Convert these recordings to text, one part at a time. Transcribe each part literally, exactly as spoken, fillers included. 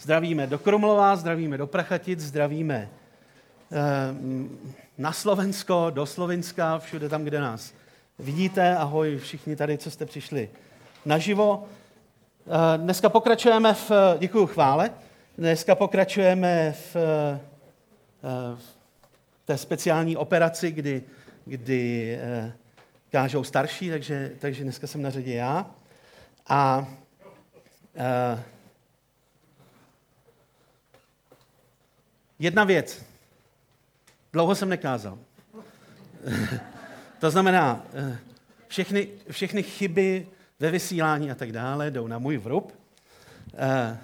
Zdravíme do Krumlova, zdravíme do Prachatic, zdravíme na Slovensko, do Slovenska, všude tam, kde nás vidíte. Ahoj všichni tady, co jste přišli naživo. Dneska pokračujeme v, děkuju chvále, dneska pokračujeme v, v té speciální operaci, kdy, kdy kážou starší, takže, takže dneska jsem na řadě já. A uh, jedna věc. Dlouho jsem nekázal. To znamená, uh, všechny, všechny chyby ve vysílání a tak dále jdou na můj vrub. Uh,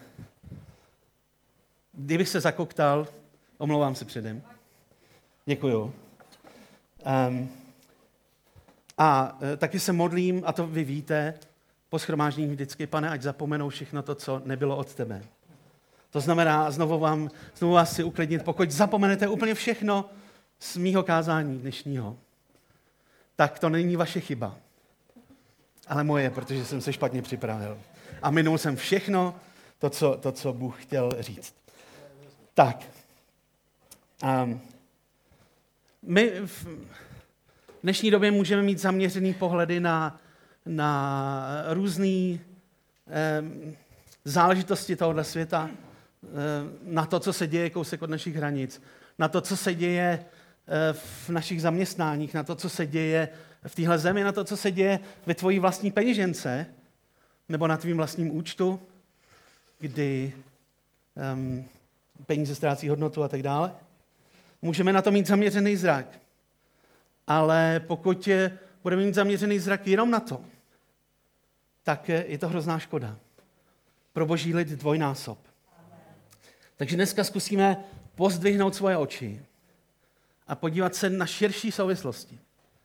kdybych se zakoktal, omlouvám se předem. Děkuju. Um, a uh, taky se modlím, a to vy víte, po shromáždění vždycky, Pane, ať zapomenou všechno to, co nebylo od tebe. To znamená, znovu, vám, znovu vás chci uklidnit, pokud zapomenete úplně všechno z mýho kázání dnešního, tak to není vaše chyba, ale moje, protože jsem se špatně připravil. A minul jsem všechno to, co, to, co Bůh chtěl říct. Tak. Um, my v dnešní době můžeme mít zaměřený pohledy na na různé eh, záležitosti tohoto světa, eh, na to, co se děje kousek od našich hranic, na to, co se děje eh, v našich zaměstnáních, na to, co se děje v téhle zemi, na to, co se děje ve tvojí vlastní peněžence nebo na tvým vlastním účtu, kdy um, peníze ztrácí hodnotu a tak dále. Můžeme na to mít zaměřený zrak, ale pokud je, budeme mít zaměřený zrak jenom na to, tak je to hrozná škoda. Pro boží lid dvojnásob. Takže dneska zkusíme pozdvihnout svoje oči a podívat se na širší souvislosti.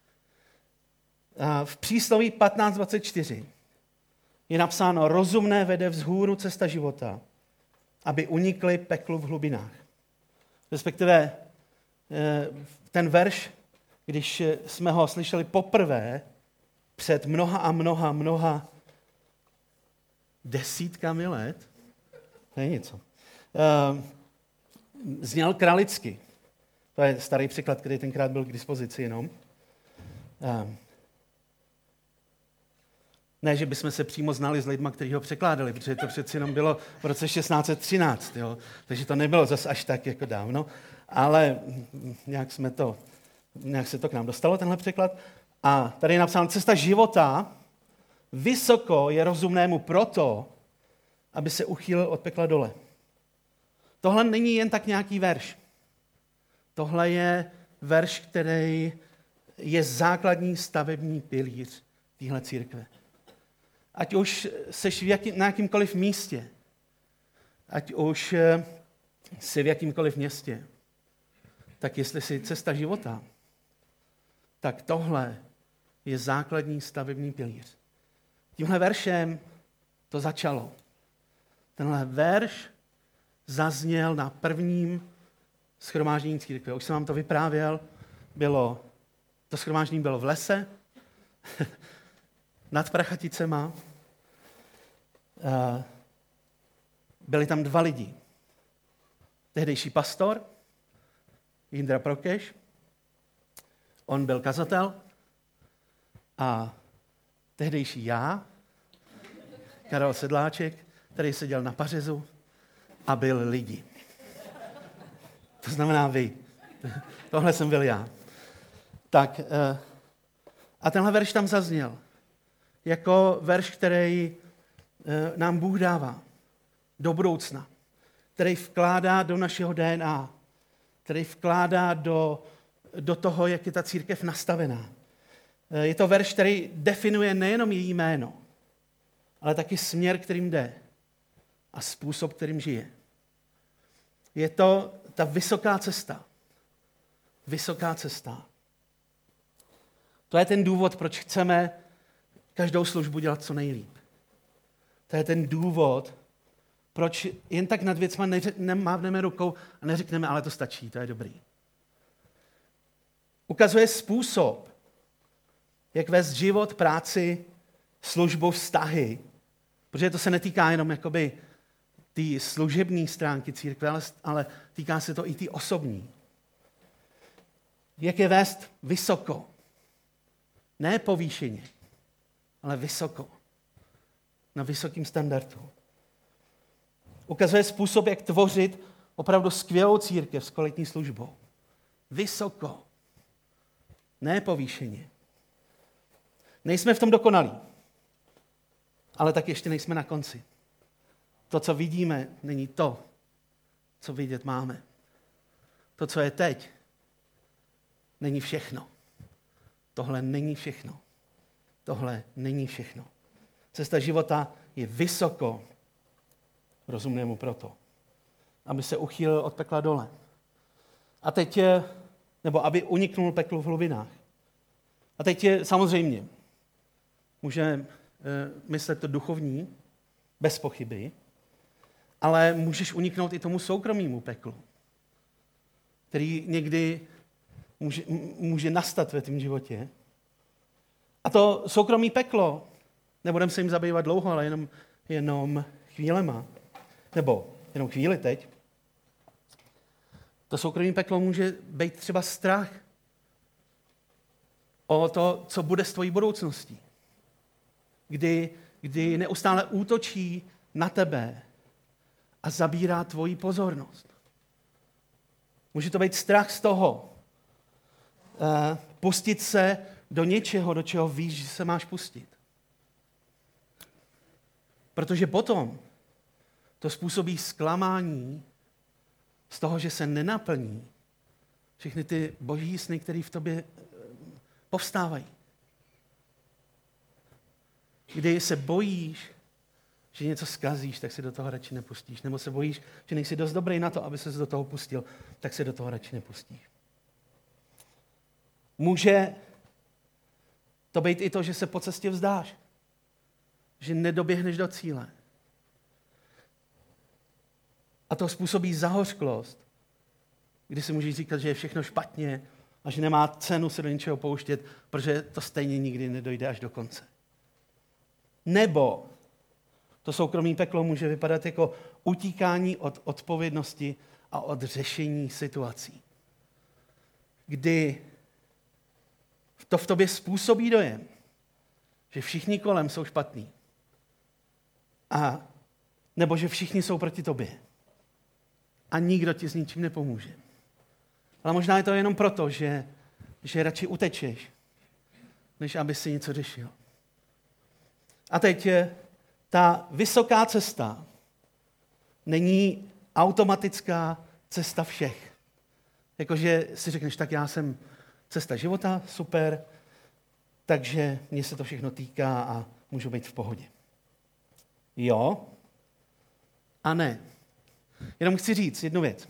V přísloví patnáct dvacet čtyři je napsáno: rozumné vede vzhůru cesta života, aby unikli peklu v hlubinách. Respektive ten verš, když jsme ho slyšeli poprvé před mnoha a mnoha, mnoha desítkami let, to je něco, zněl kralicky. To je starý překlad, který tenkrát byl k dispozici jenom. Ne, že bychom se přímo znali s lidma, kteří ho překládali, protože to přeci jenom bylo v roce šestnáct set třináct, jo? Takže to nebylo zas až tak jako dávno, ale nějak jsme to Nějak se to k nám dostalo, tenhle překlad. A tady je napsáno: cesta života vysoko je rozumnému proto, aby se uchýlil od pekla dole. Tohle není jen tak nějaký verš. Tohle je verš, který je základní stavební pilíř téhle církve. Ať už seš v jaký, na jakýmkoliv místě, ať už jsi v jakýmkoliv městě, tak jestli jsi cesta života, tak tohle je základní stavební pilíř. Tímhle veršem to začalo. Tenhle verš zazněl na prvním shromáždění církve. Už jsem vám to vyprávěl. Bylo, to shromáždění bylo v lese, nad Prachaticema. Byli tam dva lidi. Tehdejší pastor, Jindra Prokeš, on byl kazatel, a tehdejší já, Karel Sedláček, který seděl na pařezu a byl lidi. To znamená vy. Tohle jsem byl já. Tak, a tenhle verš tam zazněl. Jako verš, který nám Bůh dává do budoucna. Který vkládá do našeho D N A. Který vkládá do, do toho, jak je ta církev nastavená. Je to verš, který definuje nejenom její jméno, ale taky směr, kterým jde a způsob, kterým žije. Je to ta vysoká cesta. Vysoká cesta. To je ten důvod, proč chceme každou službu dělat co nejlíp. To je ten důvod, proč jen tak nad věcma nemávneme rukou a neřekneme, ale to stačí, to je dobrý. Ukazuje způsob, jak vést život, práci, službu, vztahy. Protože to se netýká jenom jakoby ty služební stránky církve, ale, ale týká se to i ty osobní. Jak je vést vysoko. Ne povýšeně, ale vysoko. Na vysokém standardu. Ukazuje způsob, jak tvořit opravdu skvělou církev s kvalitní službou. Vysoko. Ne povýšeně. Nejsme v tom dokonalí, ale tak ještě nejsme na konci. To, co vidíme, není to, co vidět máme. To, co je teď, není všechno. Tohle není všechno. Tohle není všechno. Cesta života je vysoko rozumnému proto, aby se uchýlil od pekla dole. A teď je, nebo aby uniknul peklu v hlubinách. A teď je samozřejmě, můžeme myslet to duchovní, bez pochyby, ale můžeš uniknout i tomu soukromému peklu, který někdy může, může nastat ve tvém životě. A to soukromé peklo, nebudeme se jim zabývat dlouho, ale jenom, jenom chvílema, nebo jenom chvíli teď, to soukromé peklo může být třeba strach o to, co bude s tvojí budoucností. Kdy, kdy neustále útočí na tebe a zabírá tvoji pozornost. Může to být strach z toho, uh, pustit se do něčeho, do čeho víš, že se máš pustit. Protože potom to způsobí zklamání z toho, že se nenaplní všechny ty boží sny, které v tobě povstávají. Kdy se bojíš, že něco zkazíš, tak se do toho radši nepustíš. Nebo se bojíš, že nejsi dost dobrý na to, aby se do toho pustil, tak se do toho radši nepustíš. Může to být i to, že se po cestě vzdáš. Že nedoběhneš do cíle. A to způsobí zahořklost, kdy si můžeš říkat, že je všechno špatně a že nemá cenu se do něčeho pouštět, protože to stejně nikdy nedojde až do konce. Nebo to soukromé peklo může vypadat jako utíkání od odpovědnosti a od řešení situací. Kdy to v tobě způsobí dojem, že všichni kolem jsou špatní. A nebo že všichni jsou proti tobě. A nikdo ti s ničím nepomůže. Ale možná je to jenom proto, že, že radši utečeš, než aby si něco řešil. A teď je ta vysoká cesta není automatická cesta všech. Jakože si řekneš, tak já jsem cesta života, super, takže mně se to všechno týká a můžu být v pohodě. Jo a ne. Jenom chci říct jednu věc.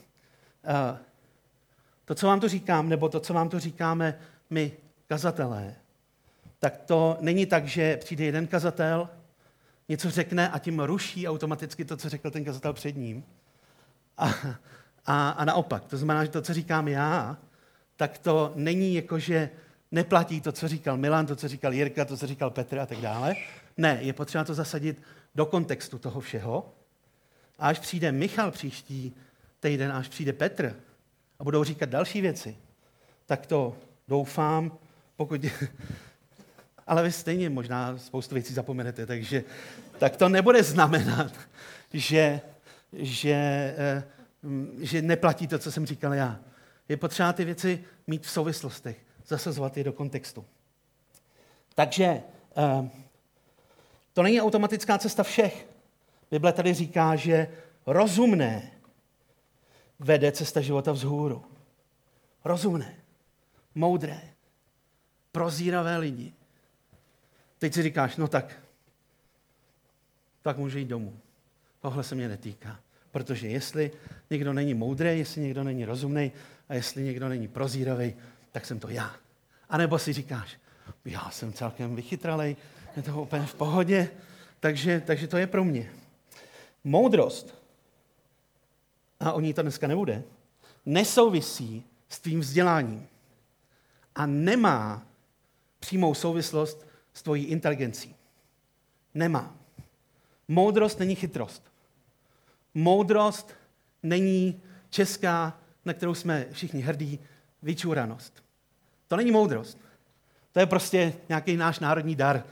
To, co vám to říkám, nebo to, co vám to říkáme my, kazatelé, tak to není tak, že přijde jeden kazatel, něco řekne a tím ruší automaticky to, co řekl ten kazatel před ním. A, a, a naopak. To znamená, že to, co říkám já, tak to není jako, že neplatí to, co říkal Milan, to, co říkal Jirka, to, co říkal Petr a tak dále. Ne, je potřeba to zasadit do kontextu toho všeho. A až přijde Michal příští týden, až přijde Petr a budou říkat další věci, tak to doufám, pokud... Ale vy stejně možná spoustu věcí zapomenete, takže tak to nebude znamenat, že, že, že neplatí to, co jsem říkal já. Je potřeba ty věci mít v souvislostech, zasazovat je do kontextu. Takže to není automatická cesta všech. Bible tady říká, že rozumné vede cesta života vzhůru. Rozumné, moudré, prozíravé lidi. Teď si říkáš, no tak, tak může jít domů. Tohle se mě netýká. Protože jestli někdo není moudrý, jestli někdo není rozumný a jestli někdo není prozíravý, tak jsem to já. A nebo si říkáš, já jsem celkem vychytralej, je to úplně v pohodě, takže, takže to je pro mě. Moudrost, a o ní to dneska nebude, nesouvisí s tvým vzděláním a nemá přímou souvislost s tvojí inteligencí. Nemá. Moudrost není chytrost. Moudrost není česká, na kterou jsme všichni hrdí, vyčuranost. To není moudrost. To je prostě nějaký náš národní dar.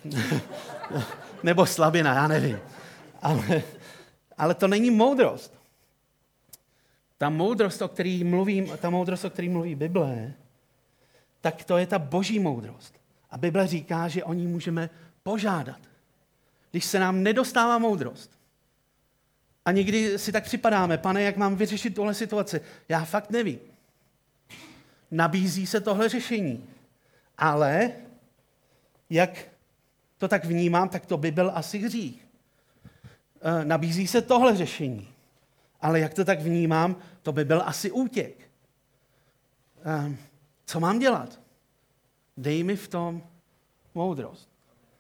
Nebo slabina, já nevím. Ale, ale to není moudrost. Ta moudrost, o který mluvím, ta moudrost, o který mluví Bible, tak to je ta boží moudrost. A Bible říká, že o ní můžeme požádat. Když se nám nedostává moudrost. A někdy si tak připadáme, pane, jak mám vyřešit tuhle situaci? Já fakt nevím. Nabízí se tohle řešení. Ale jak to tak vnímám, tak to by byl asi hřích. E, nabízí se tohle řešení. Ale jak to tak vnímám, to by byl asi útěk. E, co mám dělat? Dej mi v tom moudrost.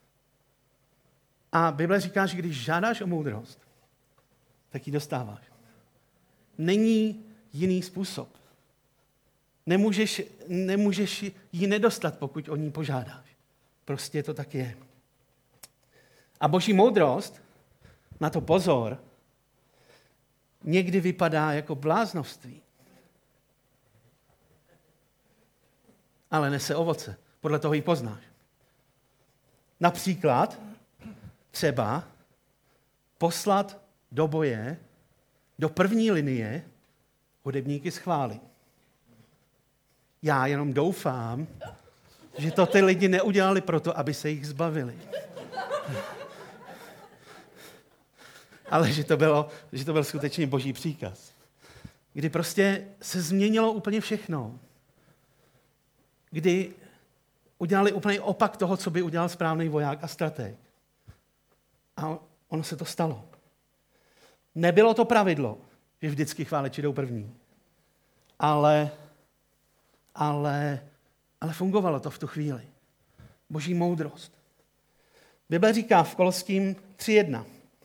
A Bible říká, že když žádáš o moudrost, tak ji dostáváš. Není jiný způsob. Nemůžeš, nemůžeš ji nedostat, pokud o ní požádáš. Prostě to tak je. A boží moudrost, na to pozor, někdy vypadá jako bláznovství. Ale nese ovoce. Podle toho ji poznáš. Například třeba poslat do boje, do první linie hudebníky z chvály. Já jenom doufám, že to ty lidi neudělali proto, aby se jich zbavili. Ale že to, bylo, že to byl skutečně boží příkaz. Kdy prostě se změnilo úplně všechno. Kdy udělali úplně opak toho, co by udělal správný voják a stratég. A ono se to stalo. Nebylo to pravidlo, že vždycky chváleči jdou první. Ale, ale, ale fungovalo to v tu chvíli. Boží moudrost. Bible říká v Koloským tři jedna.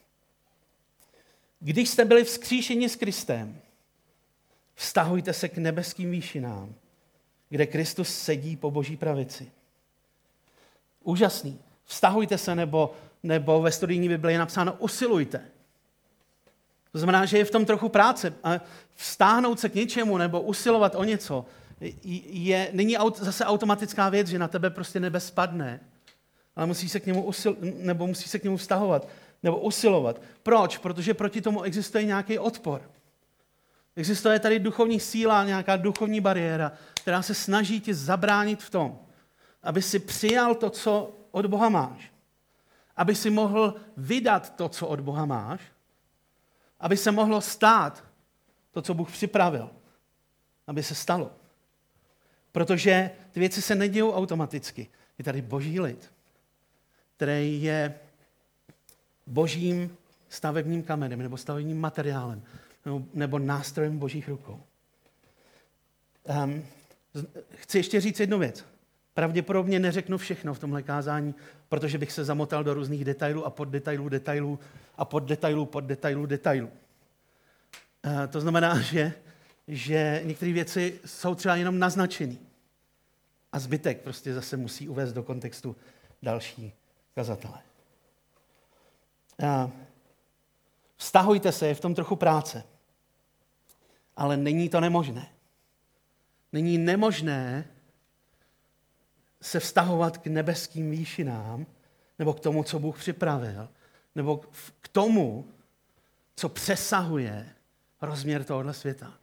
Když jste byli vzkříšeni s Kristem, vztahujte se k nebeským výšinám, kde Kristus sedí po boží pravici. Úžasný. Vztahujte se, nebo, nebo ve studijní Bibli je napsáno usilujte. To znamená, že je v tom trochu práce. A vztáhnout se k něčemu nebo usilovat o něco je, není aut, zase automatická věc, že na tebe prostě nebe spadne. Ale musí se k němu usil, nebo musí se k němu vztahovat nebo usilovat. Proč? Protože proti tomu existuje nějaký odpor. Existuje tady duchovní síla, nějaká duchovní bariéra, která se snaží ti zabránit v tom, aby si přijal to, co od Boha máš. Aby si mohl vydat to, co od Boha máš. Aby se mohlo stát to, co Bůh připravil. Aby se stalo. Protože ty věci se nedějou automaticky. Je tady boží lid, který je božím stavebním kamenem nebo stavebním materiálem nebo, nebo nástrojem božích rukou. Um, chci ještě říct jednu věc. Pravděpodobně neřeknu všechno v tomhle kázání, protože bych se zamotal do různých detailů a poddetailů, detailů a poddetailů, poddetailů, detailů. Uh, to znamená, že, že některé věci jsou třeba jenom naznačený. A zbytek prostě zase musí uvést do kontextu další kazatele. Uh, vztahujte se, je v tom trochu práce. Ale není to nemožné. Není nemožné se vztahovat k nebeským výšinám, nebo k tomu, co Bůh připravil, nebo k tomu, co přesahuje rozměr tohoto světa.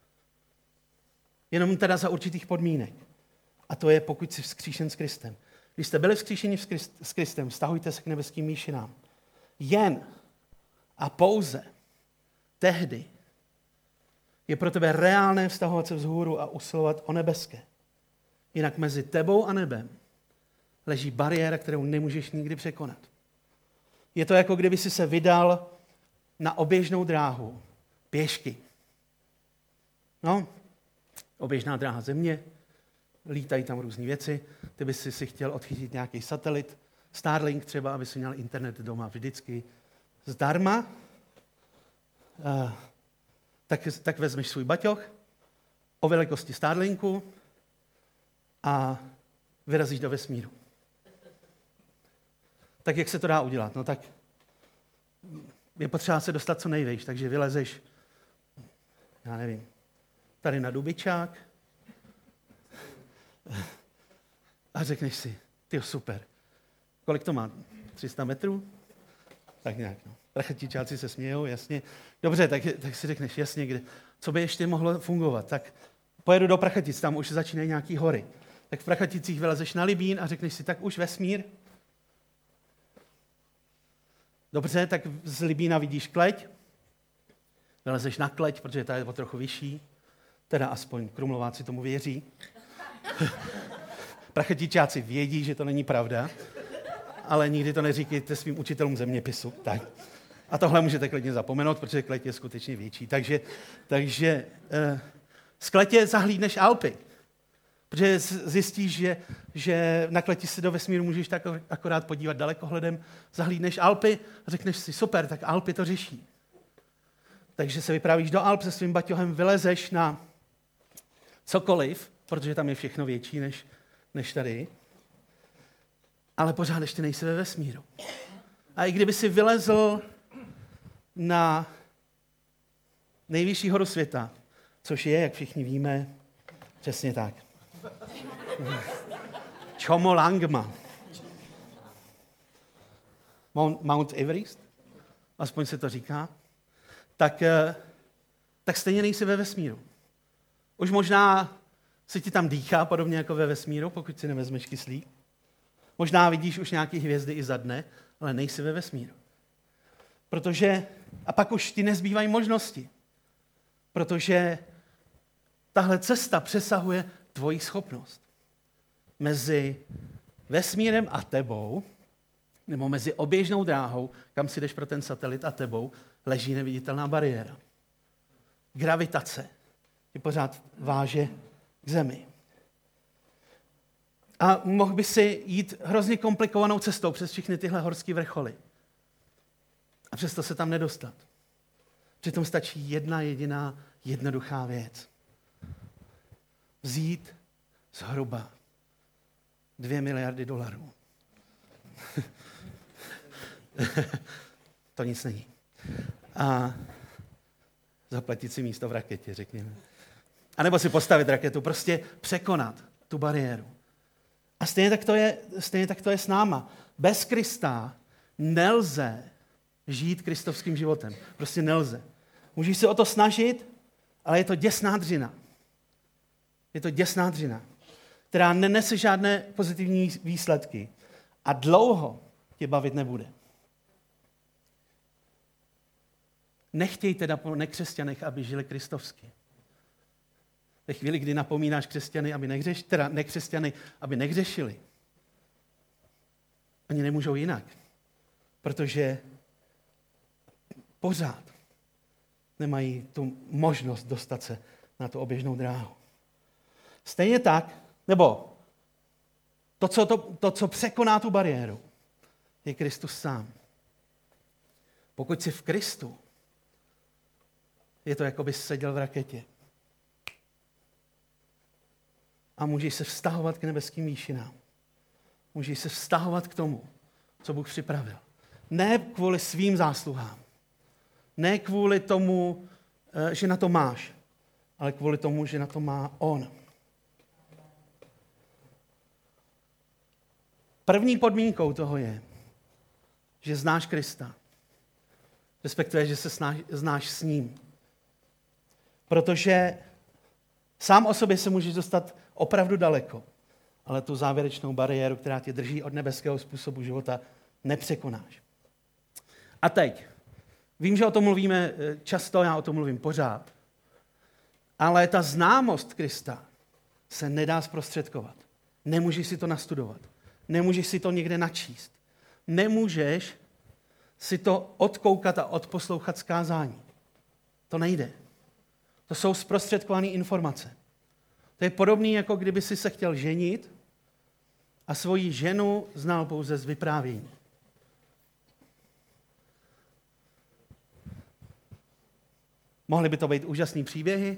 Jenom teda za určitých podmínek. A to je, pokud jsi vzkříšen s Kristem. Když jste byli vzkříšeni s Kristem, vztahujte se k nebeským výšinám. Jen a pouze tehdy je pro tebe reálné vztahovat se vzhůru a usilovat o nebeské. Jinak mezi tebou a nebem leží bariéra, kterou nemůžeš nikdy překonat. Je to jako kdyby si se vydal na oběžnou dráhu pěšky. No, oběžná dráha země, lítají tam různé věci, ty bys si chtěl odchytit nějaký satelit, Starlink třeba, aby si měl internet doma vždycky zdarma, uh, tak, tak vezmeš svůj baťoch o velikosti Starlinku a vyrazíš do vesmíru. Tak jak se to dá udělat? No tak je potřeba se dostat co nejvejš, takže vylezeš, já nevím, tady na Dubičák a řekneš si, tyjo, super, kolik to má? tři sta metrů? Tak nějak, no. Prachatičáci se smějou, jasně. Dobře, tak, tak si řekneš, jasně, kde, co by ještě mohlo fungovat? Tak pojedu do Prachatic, tam už začínají nějaký hory. Tak v Prachaticích vylezeš na Libín a řekneš si, tak už vesmír. Dobře, tak z Libína vidíš Kleť, vylezeš na Kleť, protože ta je o trochu vyšší, teda aspoň Krumlováci tomu věří. Prachatičáci vědí, že to není pravda, ale nikdy to neříkejte svým učitelům zeměpisu. Tak. A tohle můžete klidně zapomenout, protože Kleť je skutečně větší. Takže, takže uh, z Kletě zahlídneš Alpy, protože zjistíš, že, že na Kleti se do vesmíru můžeš tak akorát podívat dalekohledem, zahlídneš Alpy a řekneš si, super, tak Alpy to řeší. Takže se vypravíš do Alp se svým baťohem, vylezeš na cokoliv, protože tam je všechno větší než, než tady, ale pořád ještě nejsi ve vesmíru. A i kdyby si vylezl na nejvyšší horu světa, což je, jak všichni víme, přesně tak. Chomolungma. Mount, Mount Everest, aspoň se to říká, tak, tak stejně nejsi ve vesmíru. Už možná se ti tam dýchá, podobně jako ve vesmíru, pokud si nevezmeš kyslík. Možná vidíš už nějaké hvězdy i za dne, ale nejsi ve vesmíru. Protože, a pak už ti nezbývají možnosti, protože tahle cesta přesahuje tvoji schopnost. Mezi vesmírem a tebou, nebo mezi oběžnou dráhou, kam si jdeš pro ten satelit a tebou, leží neviditelná bariéra. Gravitace tě pořád váže k zemi. A mohl by si jít hrozně komplikovanou cestou přes všechny tyhle horské vrcholy. A přesto se tam nedostat. Přitom stačí jedna jediná jednoduchá věc. Vzít zhruba dvě miliardy dolarů. To nic není. A zaplatit si místo v raketě, řekněme. A nebo si postavit raketu, prostě překonat tu bariéru. A stejně tak to je, stejně tak to je s náma. Bez Krista nelze žít kristovským životem. Prostě nelze. Můžeš se o to snažit, ale je to děsná dřina. Je to děsná dřina, která nenese žádné pozitivní výsledky a dlouho tě bavit nebude. Nechtěj teda po nekřesťanech, aby žili kristovsky. Ve chvíli, kdy napomínáš křesťany, aby nehřeš, teda nekřesťany, aby nehřešili, oni nemůžou jinak, protože pořád nemají tu možnost dostat se na tu oběžnou dráhu. Stejně tak, nebo to, co, to, to, co překoná tu bariéru, je Kristus sám. Pokud jsi v Kristu, je to, jako bys seděl v raketě. A můžeš se vztahovat k nebeským výšinám. Můžeš se vztahovat k tomu, co Bůh připravil. Ne kvůli svým zásluhám. Ne kvůli tomu, že na to máš, ale kvůli tomu, že na to má On. První podmínkou toho je, že znáš Krista. Respektive, že se znáš, znáš s ním. Protože sám o sobě se můžeš dostat opravdu daleko, ale tu závěrečnou bariéru, která tě drží od nebeského způsobu života, nepřekonáš. A teď, vím, že o tom mluvíme často, já o tom mluvím pořád, ale ta známost Krista se nedá zprostředkovat. Nemůžeš si to nastudovat. Nemůžeš si to někde načíst. Nemůžeš si to odkoukat a odposlouchat z kázání. To nejde. To jsou zprostředkované informace. To je podobné, jako kdyby si se chtěl ženit a svoji ženu znal pouze z vyprávění. Mohly by to být úžasný příběhy.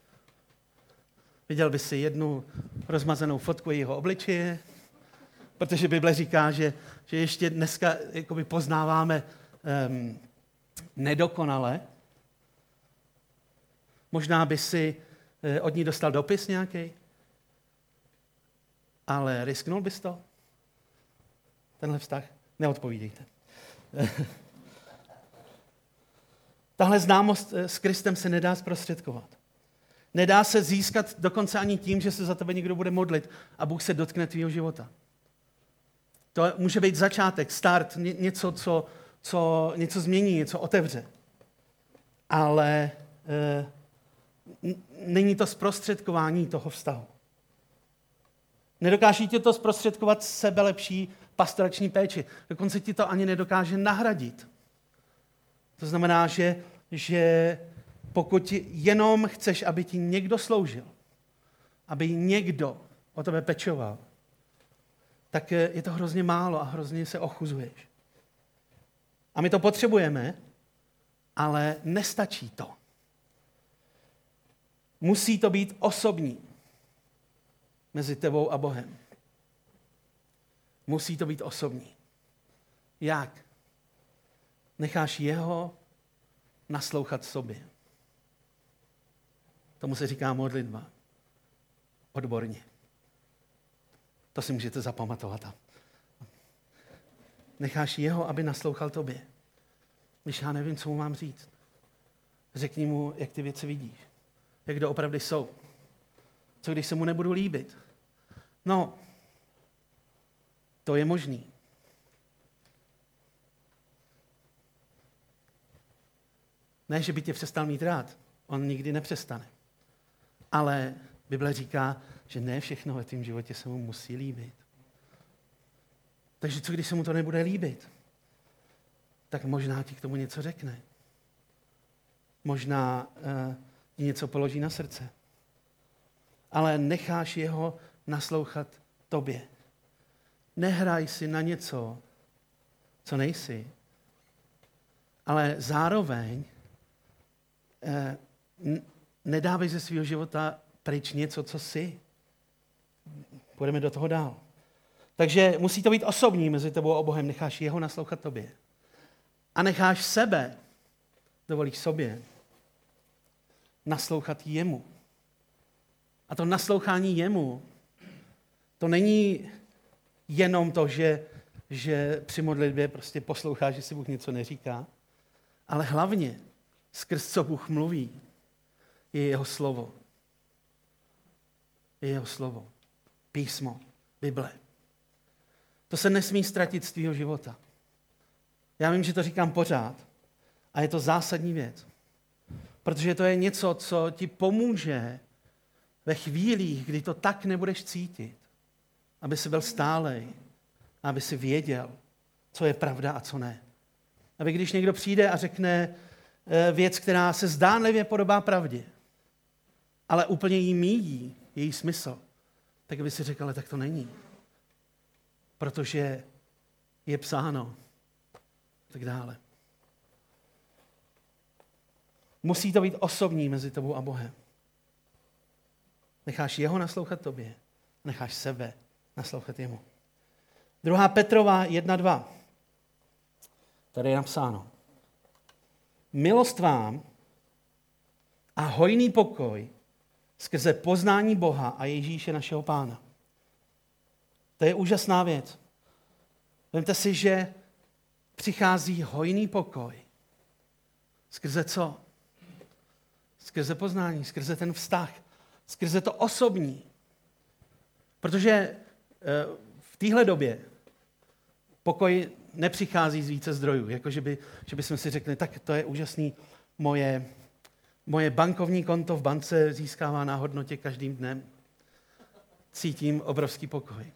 Viděl by si jednu rozmazanou fotku jeho obličeje, protože Bible říká, že, že ještě dneska jakoby poznáváme um, nedokonale. Možná by si od ní dostal dopis nějaký, ale risknul bys to? Tenhle vztah? Neodpovídejte. Tahle známost s Kristem se nedá zprostředkovat. Nedá se získat dokonce ani tím, že se za tebe někdo bude modlit a Bůh se dotkne tvýho života. To může být začátek, start, něco, co, co něco změní, něco otevře. Ale e, není to zprostředkování toho vztahu. Nedokáže ti to zprostředkovat sebelepší pastorační péči. Dokonce ti to ani nedokáže nahradit. To znamená, že, že pokud jenom chceš, aby ti někdo sloužil, aby někdo o tebe pečoval, tak je to hrozně málo a hrozně se ochuzuješ. A my to potřebujeme, ale nestačí to. Musí to být osobní mezi tebou a Bohem. Musí to být osobní. Jak? Necháš jeho naslouchat sobě. Tomu se říká modlitba. Odborně. To si můžete zapamatovat. Necháš jeho, aby naslouchal tobě. Když já nevím, co mu mám říct. Řekni mu, jak ty věci vidíš. Jak doopravdy jsou. Co když se mu nebudu líbit? No, to je možný. Ne, že by tě přestal mít rád. On nikdy nepřestane. Ale Bible říká, že ne všechno ve tvém životě se mu musí líbit. Takže co, když se mu to nebude líbit? Tak možná ti k tomu něco řekne. Možná uh, ti něco položí na srdce. Ale necháš jeho naslouchat tobě. Nehraj si na něco, co nejsi. Ale zároveň uh, nedávej ze svého života pryč něco, co jsi. Půjdeme do toho dál. Takže musí to být osobní mezi tebou a Bohem. Necháš jeho naslouchat tobě. A necháš sebe, dovolíš sobě, naslouchat jemu. A to naslouchání jemu, to není jenom to, že, že při modlitbě prostě posloucháš, že si Bůh něco neříká, ale hlavně skrz co Bůh mluví, je jeho slovo. Je jeho slovo. Písmo. Bible. To se nesmí ztratit z tvýho života. Já vím, že to říkám pořád. A je to zásadní věc. Protože to je něco, co ti pomůže ve chvílích, kdy to tak nebudeš cítit. Aby jsi byl stálej. Aby jsi věděl, co je pravda a co ne. Aby když někdo přijde a řekne věc, která se zdánlivě podobá pravdě, ale úplně jí míjí její smysl, tak by si řekl, ale tak to není. Protože je psáno. Tak dále. Musí to být osobní mezi tebou a Bohem. Necháš jeho naslouchat tobě. Necháš sebe naslouchat jemu. druhá Petrova jedna dva. Tady je napsáno. Milost vám a hojný pokoj skrze poznání Boha a Ježíše našeho Pána. To je úžasná věc. Vemte si, že přichází hojný pokoj. Skrze co? Skrze poznání, skrze ten vztah, skrze to osobní. Protože v téhle době pokoj nepřichází z více zdrojů, jako že, by, že bychom si řekli, tak to je úžasný, moje, moje bankovní konto v bance získává na hodnotě každým dnem. Cítím obrovský pokoj.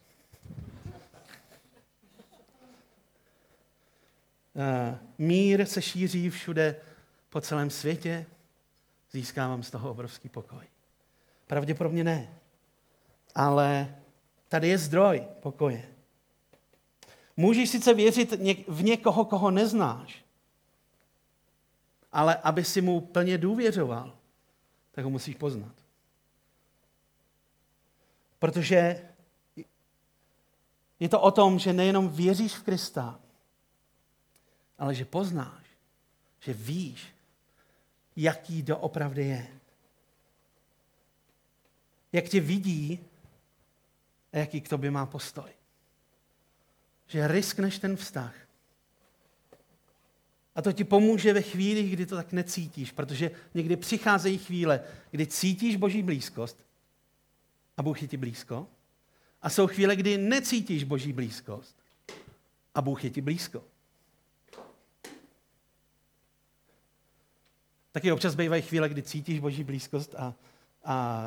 Mír se šíří všude po celém světě, získávám z toho obrovský pokoj. Pravděpodobně ne, ale tady je zdroj pokoje. Můžeš sice věřit v někoho, koho neznáš, ale aby si mu plně důvěřoval, tak ho musíš poznat. Protože je to o tom, že nejenom věříš v Krista, ale že poznáš, že víš, jaký doopravdy je. Jak tě vidí a jaký k tobě má postoj. Že riskneš ten vztah. A to ti pomůže ve chvíli, kdy to tak necítíš, protože někdy přicházejí chvíle, kdy cítíš Boží blízkost a Bůh je ti blízko. A jsou chvíle, kdy necítíš Boží blízkost a Bůh je ti blízko. Taky občas bývají chvíle, kdy cítíš Boží blízkost a, a,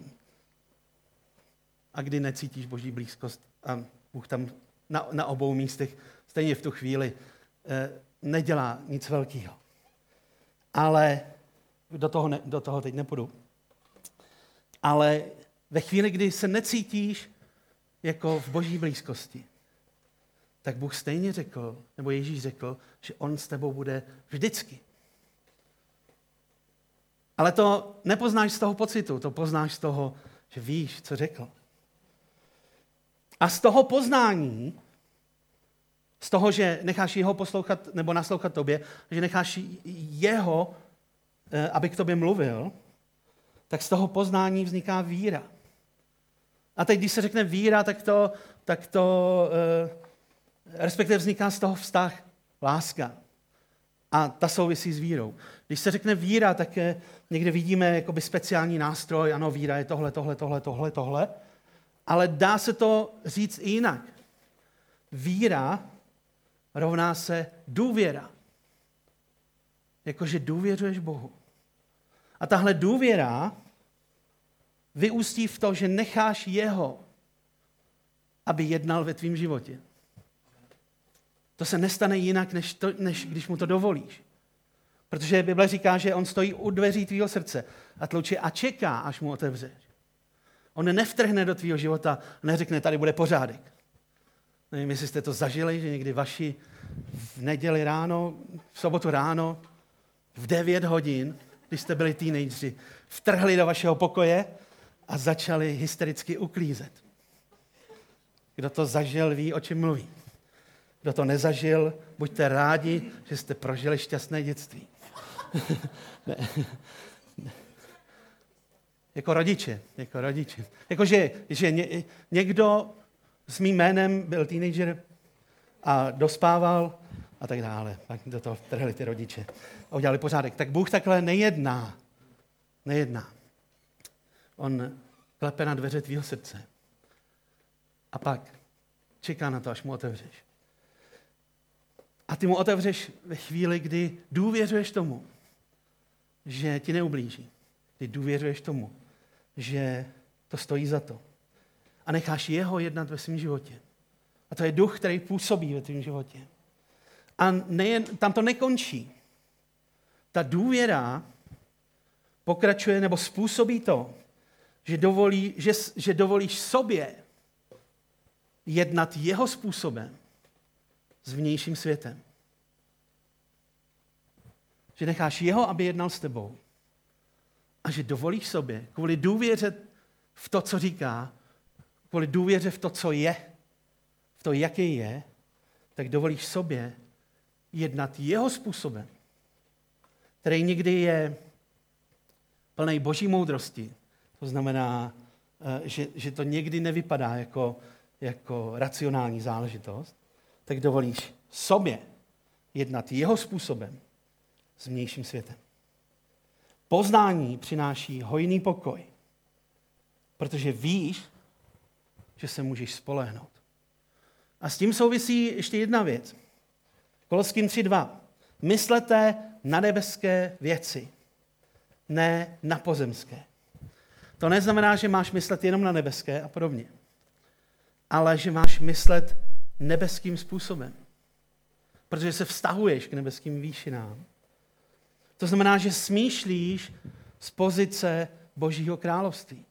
a kdy necítíš Boží blízkost a Bůh tam na, na obou místech stejně v tu chvíli eh, nedělá nic velkého. Ale do toho, ne, do toho teď nepůjdu. Ale ve chvíli, kdy se necítíš jako v Boží blízkosti, tak Bůh stejně řekl, nebo Ježíš řekl, že on s tebou bude vždycky. Ale to nepoznáš z toho pocitu, to poznáš z toho, že víš, co řekl. A z toho poznání, z toho, že necháš jeho poslouchat nebo naslouchat tobě, že necháš jeho, aby k tobě mluvil, tak z toho poznání vzniká víra. A teď, když se řekne víra, tak to, tak to respektive vzniká z toho vztah, láska. A ta souvisí s vírou. Když se řekne víra, tak někde vidíme jakoby speciální nástroj, ano, víra je tohle, tohle, tohle, tohle, tohle, ale dá se to říct i jinak. Víra rovná se důvěra. Jakože důvěřuješ Bohu. A tahle důvěra vyústí v to, že necháš jeho, aby jednal ve tvém životě. To se nestane jinak, než, to, než když mu to dovolíš. Protože Bible říká, že on stojí u dveří tvýho srdce a tluče a čeká, až mu otevřeš. On nevtrhne do tvýho života a neřekne, tady bude pořádek. Nevím, jestli jste to zažili, že někdy vaši v neděli ráno, v sobotu ráno, v devět hodin, když jste byli teenageři, vtrhli do vašeho pokoje a začali hystericky uklízet. Kdo to zažil, ví, o čem mluví. Kdo to nezažil, buďte rádi, že jste prožili šťastné dětství. ne. Ne. Jako rodiče, jako rodiče. Jakože že ně, někdo s mým jménem byl teenager a dospával a tak dále. Tak do toho vtrhli ty rodiče a udělali pořádek. Tak Bůh takhle nejedná. Nejedná. On klepe na dveře tvýho srdce a pak čeká na to, až mu otevřeš. A ty mu otevřeš ve chvíli, kdy důvěřuješ tomu, že ti neublíží. Kdy důvěřuješ tomu, že to stojí za to. A necháš jeho jednat ve svém životě. A to je duch, který působí ve tvém životě. A nejen, tam to nekončí. Ta důvěra pokračuje nebo způsobí to, že, dovolí, že, že dovolíš sobě jednat jeho způsobem s vnějším světem. Že necháš jeho, aby jednal s tebou. A že dovolíš sobě, kvůli důvěře v to, co říká, kvůli důvěře v to, co je, v to, jaký je, tak dovolíš sobě jednat jeho způsobem, který někdy je plný boží moudrosti. To znamená, že, že to někdy nevypadá jako, jako racionální záležitost, tak dovolíš sobě jednat jeho způsobem s vnějším světem. Poznání přináší hojný pokoj, protože víš, že se můžeš spolehnout. A s tím souvisí ještě jedna věc. Koloským tři dva. Myslete na nebeské věci, ne na pozemské. To neznamená, že máš myslet jenom na nebeské a podobně, ale že máš myslet nebeským způsobem, protože se vztahuješ k nebeským výšinám. To znamená, že smýšlíš z pozice Božího království,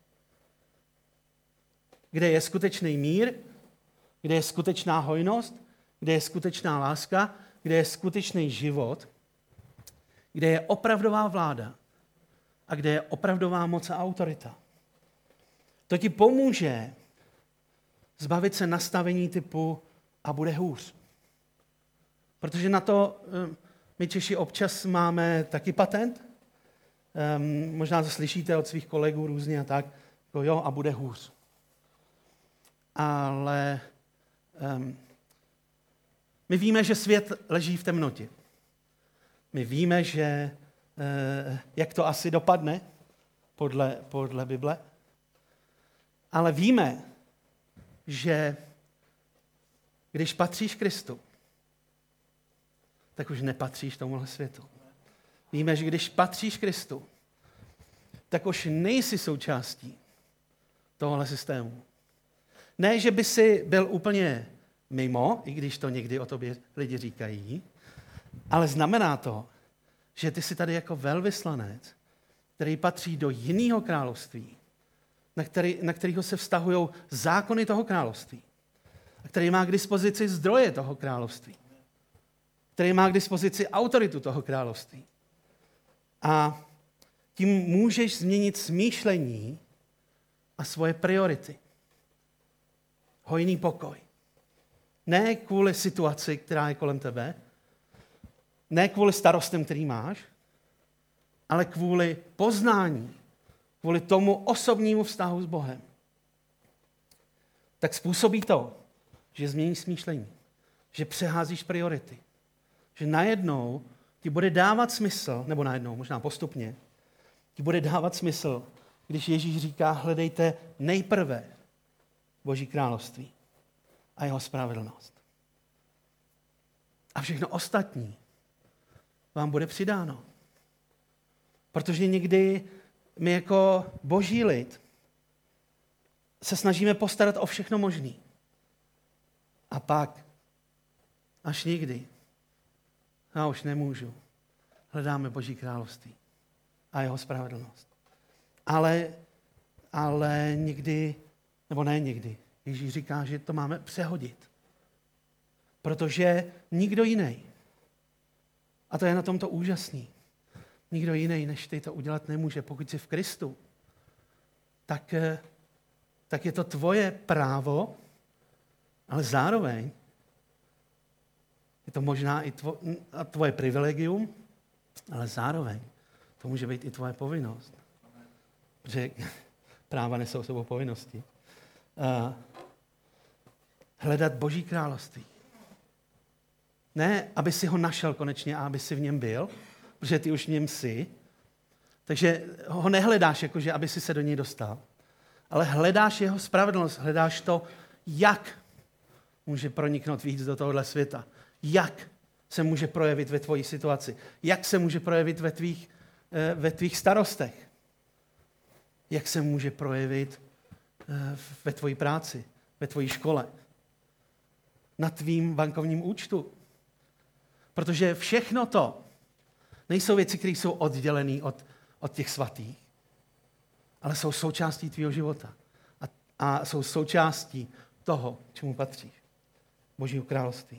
kde je skutečný mír, kde je skutečná hojnost, kde je skutečná láska, kde je skutečný život, kde je opravdová vláda a kde je opravdová moc a autorita. To ti pomůže zbavit se nastavení typu a bude hůř. Protože na to My Češi občas máme taky patent. Um, možná to slyšíte od svých kolegů různě a tak. Jako jo, a bude hůř. Ale um, my víme, že svět leží v temnotě. My víme, že uh, jak to asi dopadne podle, podle Bible. Ale víme, že když patříš Kristu, tak už nepatříš tomuhle světu. Víme, že když patříš Kristu, tak už nejsi součástí tohohle systému. Ne, že by si byl úplně mimo, i když to někdy o tobě lidi říkají, ale znamená to, že ty jsi tady jako velvyslanec, který patří do jiného království, na, který, na kterého se vztahují zákony toho království, a který má k dispozici zdroje toho království, který má k dispozici autoritu toho království. A tím můžeš změnit smýšlení a svoje priority. Hojný pokoj. Ne kvůli situaci, která je kolem tebe, ne kvůli starostem, který máš, ale kvůli poznání, kvůli tomu osobnímu vztahu s Bohem. Tak způsobí to, že změníš smýšlení, že přeházíš priority, že najednou ti bude dávat smysl, nebo najednou, možná postupně, ti bude dávat smysl, když Ježíš říká, hledejte nejprve Boží království a jeho spravedlnost. A všechno ostatní vám bude přidáno. Protože někdy my jako boží lid se snažíme postarat o všechno možné. A pak, až nikdy, já už nemůžu, hledáme Boží království a jeho spravedlnost. Ale, ale někdy, nebo ne někdy, Ježíš říká, že to máme přehodit. Protože nikdo jiný, a to je na tomto úžasný, nikdo jiný než ty to udělat nemůže. Pokud jsi v Kristu, tak, tak je to tvoje právo, ale zároveň je to možná i tvo, a tvoje privilegium, ale zároveň to může být i tvoje povinnost. Protože práva nesou sebou povinnosti. Uh, hledat Boží království. Ne, aby si ho našel konečně a aby si v něm byl, protože ty už v něm jsi. Takže ho nehledáš, jakože aby si se do něj dostal, ale hledáš jeho spravedlnost, hledáš to, jak může proniknout víc do tohohle světa. Jak se může projevit ve tvojí situaci. Jak se může projevit ve tvých, ve tvých starostech. Jak se může projevit ve tvojí práci, ve tvojí škole, na tvým bankovním účtu. Protože všechno to nejsou věci, které jsou oddělené od, od těch svatých, ale jsou součástí tvýho života. A, a jsou součástí toho, čemu patříš. Božího království.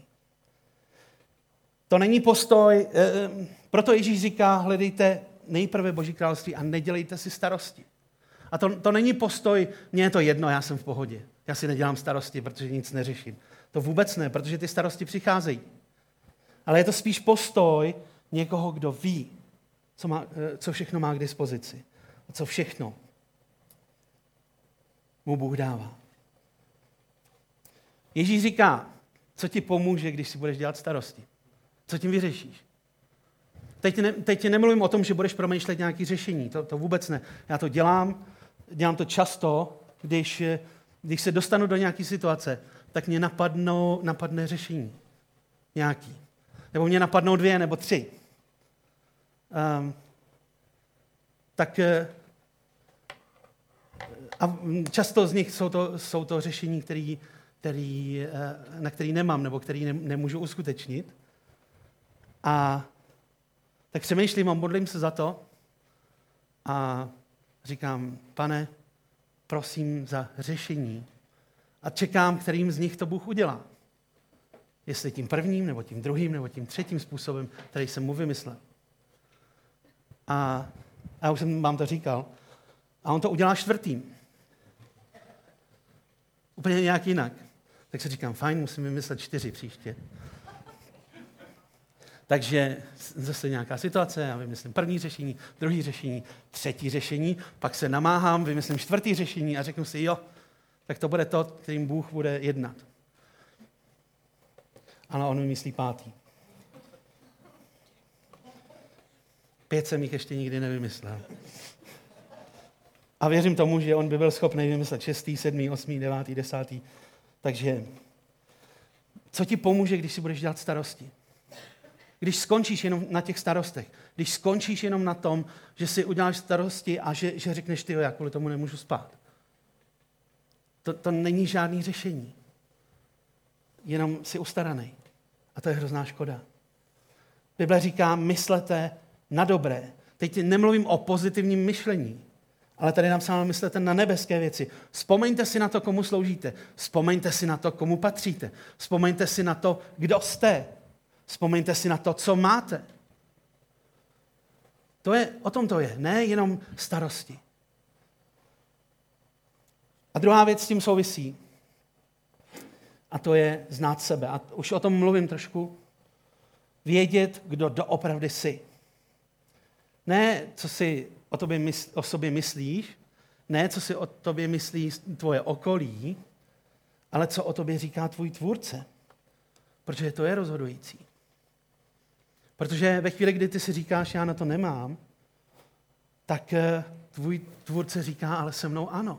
To není postoj, eh, proto Ježíš říká, hledejte nejprve Boží království a nedělejte si starosti. A to, to není postoj, mně je to jedno, já jsem v pohodě. Já si nedělám starosti, protože nic neřeším. To vůbec ne, protože ty starosti přicházejí. Ale je to spíš postoj někoho, kdo ví, co, má, co všechno má k dispozici. A co všechno mu Bůh dává. Ježíš říká, co ti pomůže, když si budeš dělat starosti. Co tím vyřešíš? Teď, ne, teď nemluvím o tom, že budeš promýšlet nějaké řešení. To, to vůbec ne. Já to dělám, dělám to často, když, když se dostanu do nějaké situace, tak mě napadnou, napadne řešení. Nějaký. Nebo mě napadnou dvě nebo tři. Um, tak a často z nich jsou to, jsou to řešení, který, který, na který nemám nebo který ne, nemůžu uskutečnit. A tak přemýšlím a modlím se za to a říkám, Pane, prosím za řešení a čekám, kterým z nich to Bůh udělá. Jestli tím prvním, nebo tím druhým, nebo tím třetím způsobem, který jsem mu vymyslel. A, a já už jsem vám to říkal. A on to udělá čtvrtým. Úplně nějak jinak. Tak si říkám, fajn, musím vymyslet čtyři příště. Takže zase nějaká situace, já vymyslím první řešení, druhý řešení, třetí řešení, pak se namáhám, vymyslím čtvrtý řešení a řeknu si, jo, tak to bude to, kterým Bůh bude jednat. Ale on vymyslí pátý. Pět jsem jich ještě nikdy nevymyslel. A věřím tomu, že on by byl schopný vymyslet šestý, sedmý, osmý, devátý, desátý. Takže co ti pomůže, když si budeš dělat starosti? Když skončíš jenom na těch starostech, když skončíš jenom na tom, že si uděláš starosti a že, že řekneš, tyjo, já kvůli tomu nemůžu spát. To, to není žádný řešení. Jenom jsi ustaranej. A to je hrozná škoda. Bible říká, myslete na dobré. Teď nemluvím o pozitivním myšlení, ale tady nám sám myslete na nebeské věci. Vzpomeňte si na to, komu sloužíte. Vzpomeňte si na to, komu patříte. Vzpomeňte si na to, kdo jste. Vzpomeňte si na to, co máte. To je, o tom to je, ne jenom starosti. A druhá věc s tím souvisí. A to je znát sebe. A už o tom mluvím trošku. Vědět, kdo doopravdy jsi. Ne, co si o, tobě mysl, o sobě myslíš, ne, co si o tobě myslí tvoje okolí, ale co o tobě říká tvůj tvůrce. Protože to je rozhodující. Protože ve chvíli, kdy ty si říkáš, já na to nemám, tak tvůj tvůrce říká, ale se mnou ano.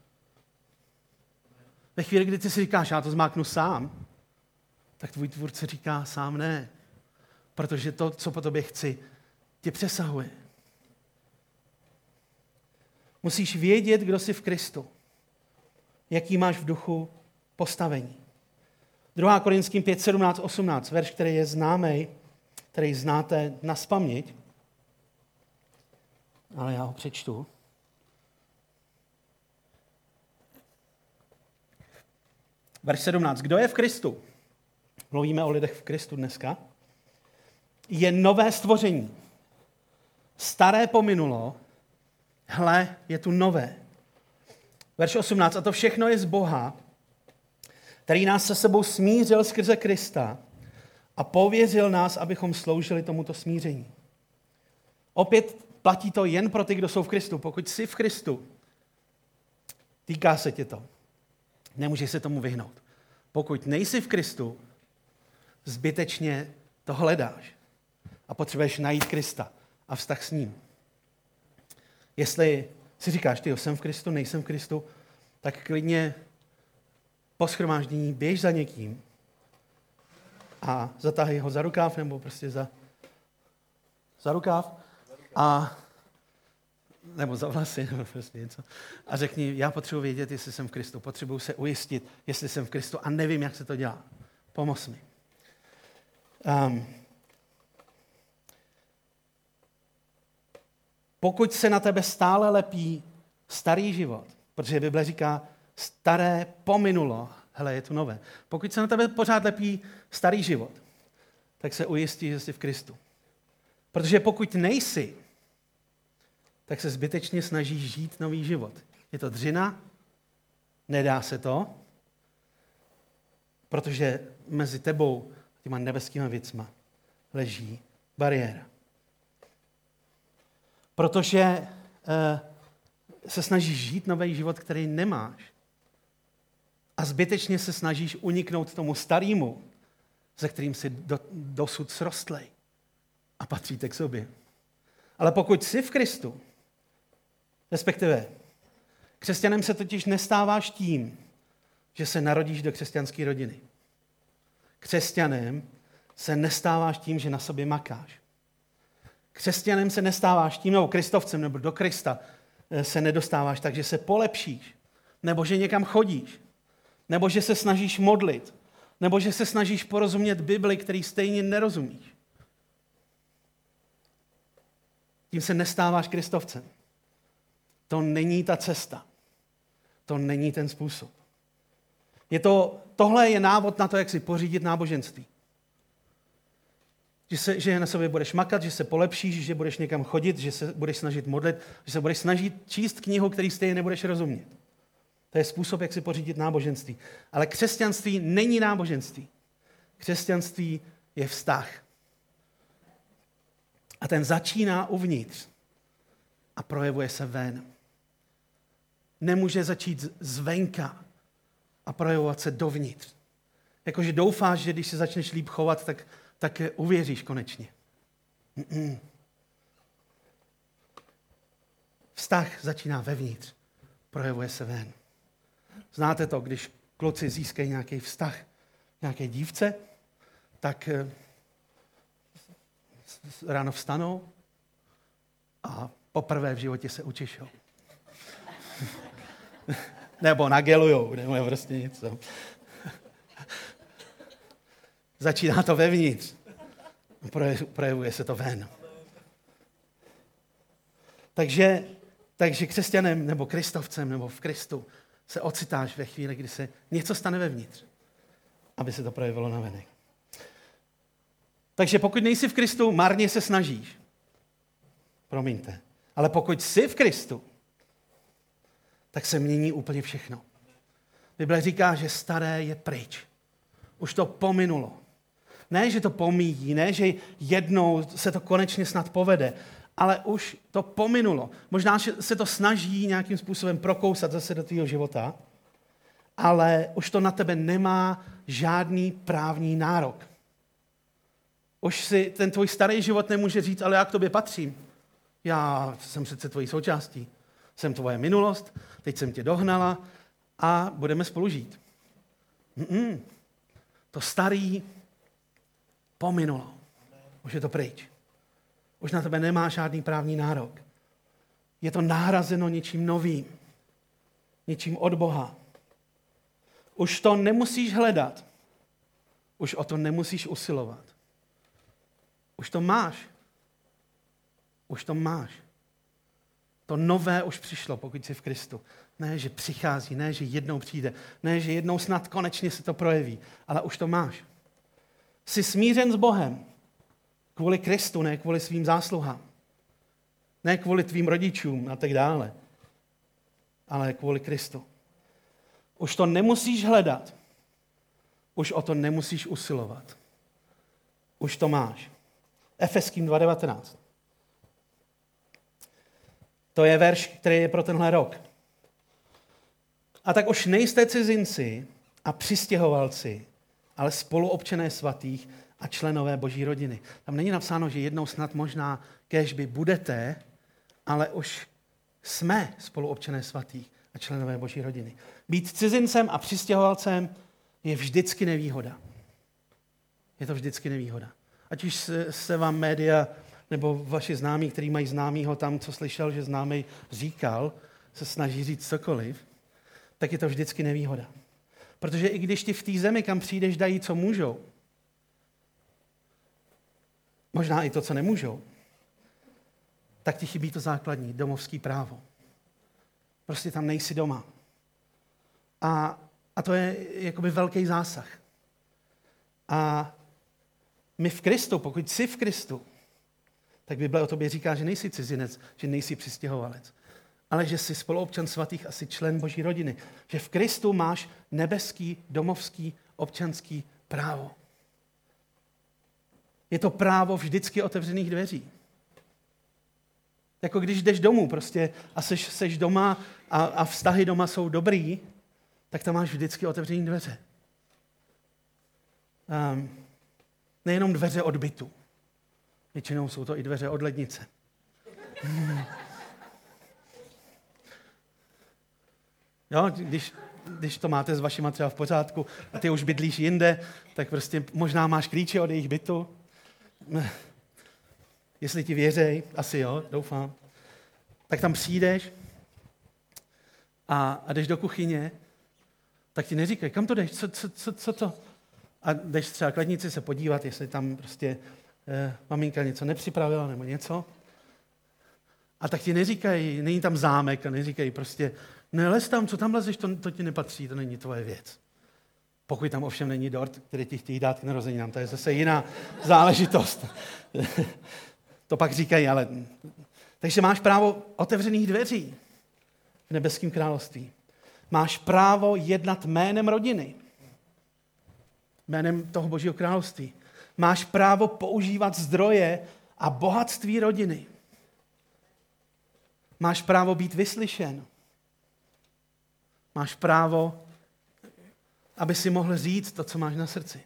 Ve chvíli, kdy ty si říkáš, já to zmáknu sám, tak tvůj tvůrce říká, sám ne. Protože to, co po tobě chci, tě přesahuje. Musíš vědět, kdo jsi v Kristu. Jaký máš v duchu postavení. druhá Korinským pět, sedmnáct, osmnáct, verš, který je známý, který znáte nazpaměť, ale já ho přečtu. Verš sedmnáct. Kdo je v Kristu? Mluvíme o lidech v Kristu dneska. Je nové stvoření. Staré pominulo, hle, je tu nové. Verš osmnáct. A to všechno je z Boha, který nás se sebou smířil skrze Krista a pověřil nás, abychom sloužili tomuto smíření. Opět platí to jen pro ty, kdo jsou v Kristu. Pokud jsi v Kristu, týká se tě to. Nemůžeš se tomu vyhnout. Pokud nejsi v Kristu, zbytečně to hledáš a potřebuješ najít Krista a vztah s ním. Jestli si říkáš, ty jsem v Kristu, nejsem v Kristu, tak klidně po shromáždění běž za někým a zatáhej ho za rukáv nebo prostě za, za rukáv a nebo za vlasy, nebo prostě něco. A řekni, já potřebuji vědět, jestli jsem v Kristu. Potřebuji se ujistit, jestli jsem v Kristu a nevím, jak se to dělá. Pomoz mi. Um, pokud se na tebe stále lepí starý život, protože Bible říká, staré pominulo, hele, je tu nové. Pokud se na tebe pořád lepí starý život, tak se ujistí, že jsi v Kristu. Protože pokud nejsi, tak se zbytečně snažíš žít nový život. Je to dřina, nedá se to, protože mezi tebou a těma nebeskýma věcma leží bariéra. Protože eh, se snažíš žít nový život, který nemáš. A zbytečně se snažíš uniknout tomu starému, ze kterým jsi do, dosud srostlej a patříte k sobě. Ale pokud jsi v Kristu, respektive křesťanem se totiž nestáváš tím, že se narodíš do křesťanské rodiny. Křesťanem se nestáváš tím, že na sobě makáš. Křesťanem se nestáváš tím, nebo kristovcem, nebo do Krista se nedostáváš tak, že se polepšíš, nebo že někam chodíš, nebo že se snažíš modlit, nebo že se snažíš porozumět Bibli, který stejně nerozumíš. Tím se nestáváš kristovcem. To není ta cesta. To není ten způsob. Je to, tohle je návod na to, jak si pořídit náboženství. Že, se, že na sobě budeš makat, že se polepšíš, že budeš někam chodit, že se budeš snažit modlit, že se budeš snažit číst knihu, který stejně nebudeš rozumět. To je způsob, jak si pořídit náboženství. Ale křesťanství není náboženství. Křesťanství je vztah. A ten začíná uvnitř a projevuje se ven. Nemůže začít zvenka a projevovat se dovnitř. Jakože doufáš, že když se začneš líp chovat, tak, tak uvěříš konečně. Mm-mm. Vztah začíná vevnitř, projevuje se ven. Znáte to, když kluci získají nějaký vztah nějaké dívce, tak ráno vstanou a poprvé v životě se učišou. Nebo nagelujou, nebo prostě něco. Začíná to vevnitř. Projevuje se to ven. Takže, takže křesťanem nebo kristovcem nebo v Kristu se ocitáš ve chvíli, kdy se něco stane vevnitř, aby se to projevilo navenek. Takže pokud nejsi v Kristu, marně se snažíš. Promiňte. Ale pokud jsi v Kristu, tak se mění úplně všechno. Bible říká, že staré je pryč. Už to pominulo. Ne, že to pomíjí, ne, že jednou se to konečně snad povede, ale už to pominulo. Možná se to snaží nějakým způsobem prokousat zase do tvýho života, ale už to na tebe nemá žádný právní nárok. Už si ten tvůj starý život nemůže říct, ale já k tobě patřím. Já jsem přece tvojí součástí. Jsem tvoje minulost, teď jsem tě dohnala a budeme spolu žít. Mm-mm. To starý pominulo. Už je to pryč. Už na tebe nemá žádný právní nárok. Je to nahrazeno něčím novým. Něčím od Boha. Už to nemusíš hledat. Už o to nemusíš usilovat. Už to máš. Už to máš. To nové už přišlo, pokud jsi v Kristu. Ne, že přichází, ne, že jednou přijde, ne, že jednou snad konečně se to projeví, ale už to máš. Jsi smířen s Bohem kvůli Kristu, ne kvůli svým zásluhám. Ne kvůli tvým rodičům a tak dále, ale kvůli Kristu. Už to nemusíš hledat. Už o to nemusíš usilovat. Už to máš. Efeským dva devatenáct. To je verš, který je pro tenhle rok. A tak už nejste cizinci a přistěhovalci, ale spoluobčané svatých a členové Boží rodiny. Tam není napsáno, že jednou snad možná kéžby budete, ale už jsme spoluobčané svatých a členové Boží rodiny. Být cizincem a přistěhovalcem je vždycky nevýhoda. Je to vždycky nevýhoda. Ať už se, se vám média nebo vaši známí, který mají známýho tam, co slyšel, že známý říkal, se snaží říct cokoliv, tak je to vždycky nevýhoda. Protože i když ti v té zemi, kam přijdeš, dají, co můžou, možná i to, co nemůžou, tak ti chybí to základní, domovský právo. Prostě tam nejsi doma. A, a to je jakoby velký zásah. A my v Kristu, pokud jsi v Kristu, tak Bible o tobě říká, že nejsi cizinec, že nejsi přistěhovalec, ale že jsi spoluobčan svatých a jsi člen Boží rodiny. Že v Kristu máš nebeský, domovský, občanský právo. Je to právo vždycky otevřených dveří. Jako když jdeš domů prostě a seš, seš doma a, a vztahy doma jsou dobrý, tak tam máš vždycky otevřené dveře. Um, nejenom dveře od bytu. Většinou jsou to i dveře od lednice. Hmm. Jo, když, když to máte s vašima třeba v pořádku a ty už bydlíš jinde, tak prostě možná máš klíče od jejich bytu. Jestli ti věřej, asi jo, doufám. Tak tam přijdeš a, a jdeš do kuchyně, tak ti neříkají, kam to jdeš, co, co, co, co to? A jdeš třeba k lednici se podívat, jestli tam prostě eh, maminka něco nepřipravila nebo něco. A tak ti neříkají, není tam zámek a neříkají prostě, nelez tam, co tam lezeš, to, to ti nepatří, to není tvoje věc. Pokud tam ovšem není dort, který ti chtějí dát k narozeninám, to je zase jiná záležitost. To pak říkají, ale... Takže máš právo otevřených dveří v nebeském království. Máš právo jednat jménem rodiny, jménem toho Božího království. Máš právo používat zdroje a bohatství rodiny. Máš právo být vyslyšen. Máš právo, aby si mohl říct to, co máš na srdci.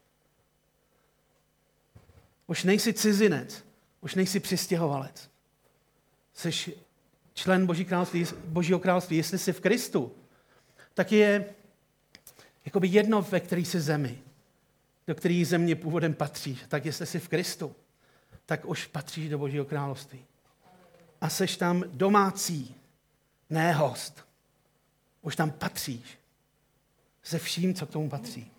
Už nejsi cizinec, už nejsi přistěhovalec. Jsi člen Boží království, Božího království. Jestli jsi v Kristu, tak je jakoby jedno, ve který jsi zemi, do který země původem patříš. Tak jestli jsi v Kristu, tak už patříš do Božího království. A seš tam domácí, ne host. Už tam patříš. Se vším, co k tomu patří.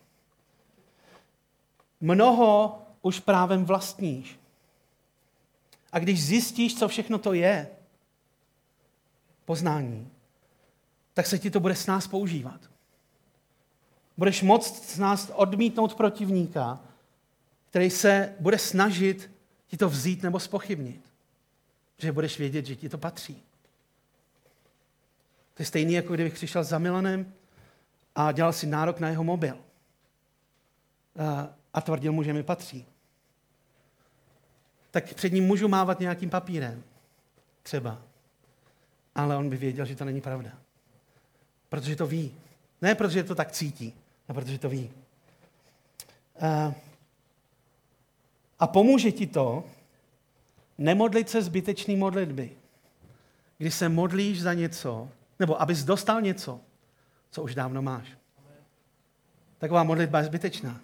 Mnoho už právem vlastníš. A když zjistíš, co všechno to je, poznání, tak se ti to bude s nás používat. Budeš moct s nás odmítnout protivníka, který se bude snažit ti to vzít nebo zpochybnit. Že budeš vědět, že ti to patří. To je stejný, jako kdybych přišel za Milanem a dělal si nárok na jeho mobil. A tvrdil mu, že mi patří. Tak před ním můžu mávat nějakým papírem. Třeba. Ale on by věděl, že to není pravda. Protože to ví. Ne protože to tak cítí, ale protože to ví. A pomůže ti to nemodlit se zbytečný modlitby. Když se modlíš za něco, nebo abys dostal něco, co už dávno máš. Taková modlitba je zbytečná.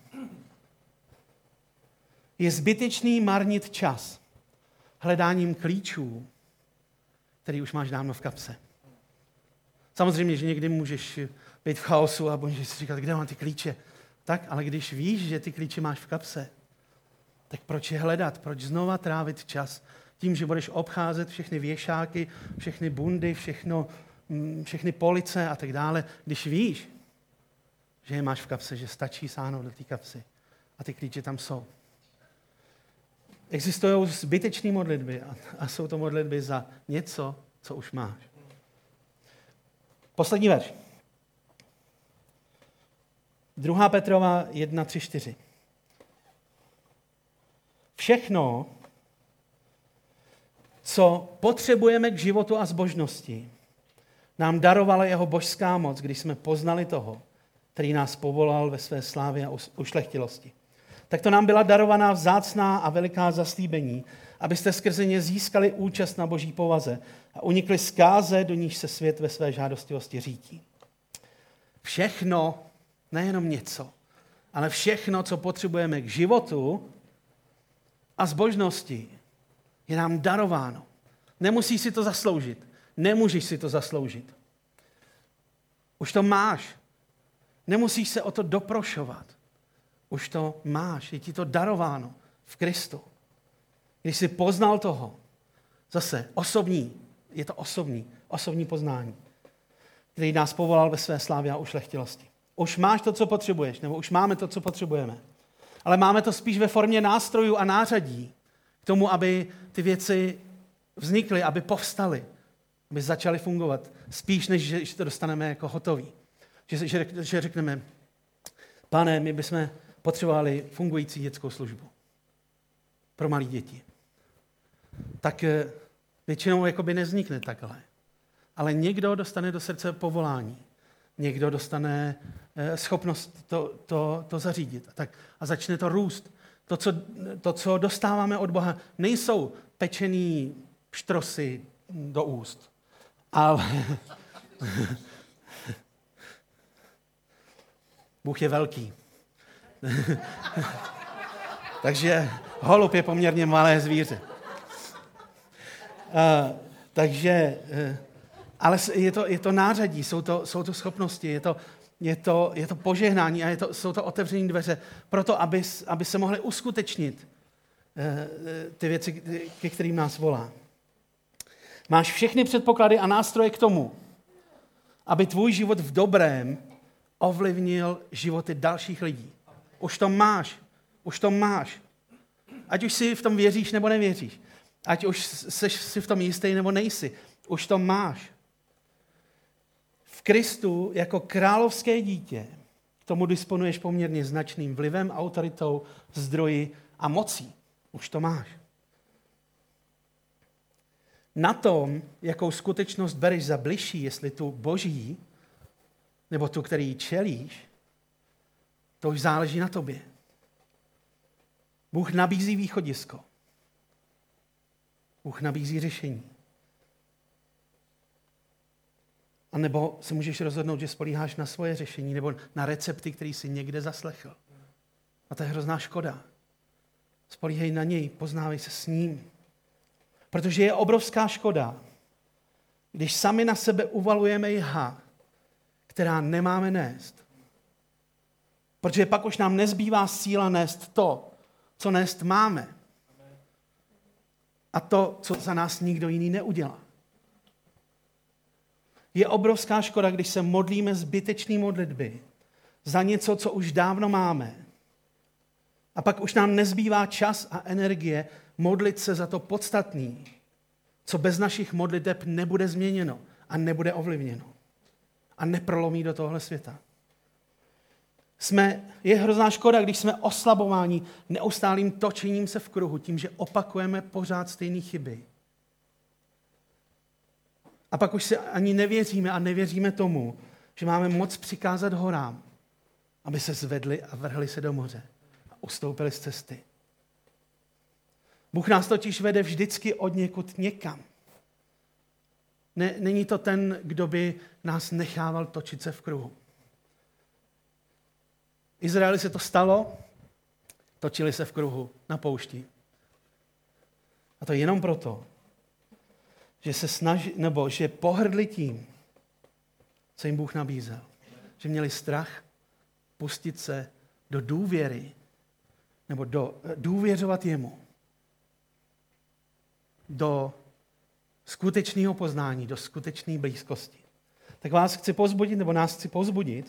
Je zbytečný marnit čas hledáním klíčů, který už máš dávno v kapse. Samozřejmě, že někdy můžeš být v chaosu a můžeš si říkat, kde mám ty klíče. Tak, ale když víš, že ty klíče máš v kapse, tak proč je hledat? Proč znova trávit čas tím, že budeš obcházet všechny věšáky, všechny bundy, všechno, všechny police a tak dále, když víš, že je máš v kapse, že stačí sáhnout do té kapsy a ty klíče tam jsou. Existují zbytečné modlitby a, a jsou to modlitby za něco, co už máš. Poslední verš. druhá Petrova jedna, tři, čtyři. Všechno, co potřebujeme k životu a zbožnosti, nám darovala jeho božská moc, když jsme poznali toho, který nás povolal ve své slávě a ušlechtilosti. Tak to nám byla darovaná vzácná a veliká zaslíbení, abyste skrze ně získali účast na boží povaze a unikli zkáze, do níž se svět ve své žádostivosti řítí. Všechno, nejenom něco, ale všechno, co potřebujeme k životu a zbožnosti, je nám darováno. Nemusíš si to zasloužit. Nemůžeš si to zasloužit. Už to máš. Nemusíš se o to doprošovat. Už to máš. Je ti to darováno v Kristu. Když jsi poznal toho, zase osobní, je to osobní, osobní poznání, který nás povolal ve své slávě a ušlechtilosti. Už máš to, co potřebuješ, nebo už máme to, co potřebujeme. Ale máme to spíš ve formě nástrojů a nářadí k tomu, aby ty věci vznikly, aby povstaly, aby začaly fungovat. Spíš, než že to dostaneme jako hotový. Že, že, že řekneme, Pane, my bychom potřebovali fungující dětskou službu pro malé děti. Tak většinou jakoby nevznikne takhle. Ale někdo dostane do srdce povolání. Někdo dostane schopnost to, to, to zařídit. A, tak, a začne to růst. To co, to, co dostáváme od Boha, nejsou pečený štrosy do úst. Ale Bůh je velký. Takže holub je poměrně malé zvíře. Uh, takže, uh, ale je to, je to nářadí, jsou to, jsou to schopnosti, je to, je to, je to požehnání a je to, jsou to otevřené dveře proto, aby, aby se mohly uskutečnit uh, ty věci, ke kterým nás volá. Máš všechny předpoklady a nástroje k tomu, aby tvůj život v dobrém ovlivnil životy dalších lidí. Už to máš. Už to máš. Ať už si v tom věříš nebo nevěříš. Ať už seš si v tom jistý nebo nejsi. Už to máš. V Kristu jako královské dítě k tomu disponuješ poměrně značným vlivem, autoritou, zdroji a mocí. Už to máš. Na tom, jakou skutečnost bereš za bližší, jestli tu boží, nebo tu, který čelíš, to už záleží na tobě. Bůh nabízí východisko. Bůh nabízí řešení. A nebo se můžeš rozhodnout, že spolíháš na svoje řešení nebo na recepty, který jsi někde zaslechl. A to je hrozná škoda. Spolíhej na něj, poznávej se s ním. Protože je obrovská škoda, když sami na sebe uvalujeme jha, která nemáme nést. Protože pak už nám nezbývá síla nést to, co nést máme. A to, co za nás nikdo jiný neudělá. Je obrovská škoda, když se modlíme zbytečné modlitby za něco, co už dávno máme. A pak už nám nezbývá čas a energie modlit se za to podstatný, co bez našich modliteb nebude změněno a nebude ovlivněno. A neprolomí do tohle světa. Jsme, je hrozná škoda, když jsme oslabováni neustálým točením se v kruhu, tím, že opakujeme pořád stejné chyby. A pak už se ani nevěříme a nevěříme tomu, že máme moc přikázat horám, aby se zvedli a vrhli se do moře a ustoupili z cesty. Bůh nás totiž vede vždycky od někud někam. Ne, není to ten, kdo by nás nechával točit se v kruhu. Izraeli se to stalo, točili se v kruhu na poušti. A to jenom proto, že se snaží, nebo že pohrdli tím, co jim Bůh nabízel. Že měli strach pustit se do důvěry, nebo do, důvěřovat jemu. Do skutečného poznání, do skutečné blízkosti. Tak vás chci povzbudit, nebo nás chci povzbudit,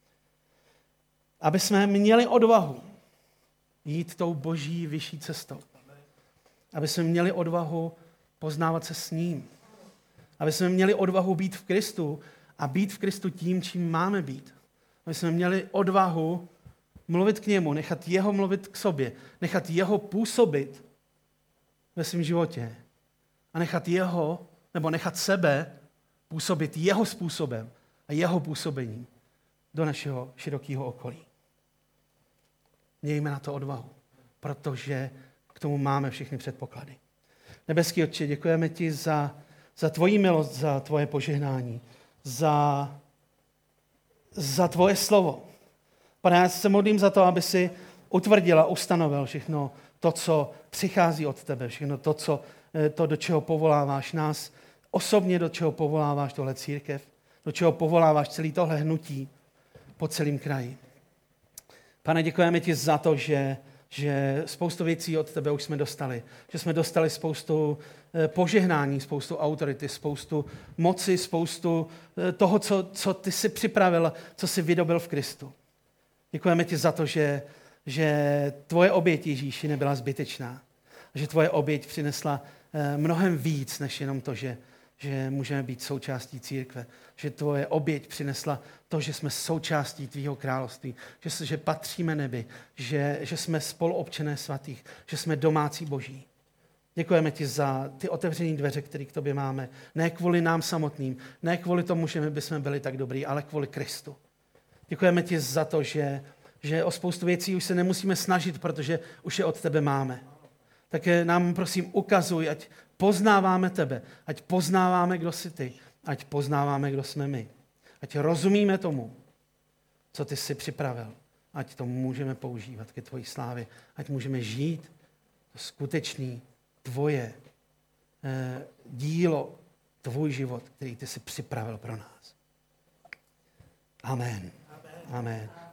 aby jsme měli odvahu jít tou boží vyšší cestou. Aby jsme měli odvahu poznávat se s ním. Aby jsme měli odvahu být v Kristu a být v Kristu tím, čím máme být. Aby jsme měli odvahu mluvit k němu, nechat jeho mluvit k sobě, nechat jeho působit ve svém životě a nechat jeho, nebo nechat sebe působit jeho způsobem a jeho působením do našeho širokého okolí. Mějme na to odvahu, protože k tomu máme všechny předpoklady. Nebeský Otče, děkujeme ti za, za tvoji milost, za tvoje požehnání, za, za tvoje slovo. Pane, já se modlím za to, aby si utvrdil a ustanovil všechno to, co přichází od tebe, všechno to, co, to, do čeho povoláváš nás, osobně do čeho povoláváš tohle církev, do čeho povoláváš celý tohle hnutí po celém kraji. Pane, děkujeme ti za to, že, že spoustu věcí od tebe už jsme dostali. Že jsme dostali spoustu požehnání, spoustu autority, spoustu moci, spoustu toho, co, co ty jsi připravil, co jsi vydobil v Kristu. Děkujeme ti za to, že, že tvoje oběť, Ježíši, nebyla zbytečná. Že tvoje oběť přinesla mnohem víc, než jenom to, že, že můžeme být součástí církve. Že tvoje oběť přinesla to, že jsme součástí tvýho království, že, že patříme nebi, že, že jsme spoluobčané svatých, že jsme domácí boží. Děkujeme ti za ty otevřené dveře, které k tobě máme. Ne kvůli nám samotným, ne kvůli tomu, že my bychom byli tak dobrý, ale kvůli Kristu. Děkujeme ti za to, že, že o spoustu věcí už se nemusíme snažit, protože už je od tebe máme. Tak nám prosím ukazuj, ať poznáváme tebe, ať poznáváme, kdo jsi ty, ať poznáváme, kdo jsme my. Ať rozumíme tomu, co ty jsi připravil, ať to můžeme používat ke tvojí slávě, ať můžeme žít to skutečný tvoje eh, dílo, tvůj život, který ty jsi připravil pro nás. Amen. Amen. Amen.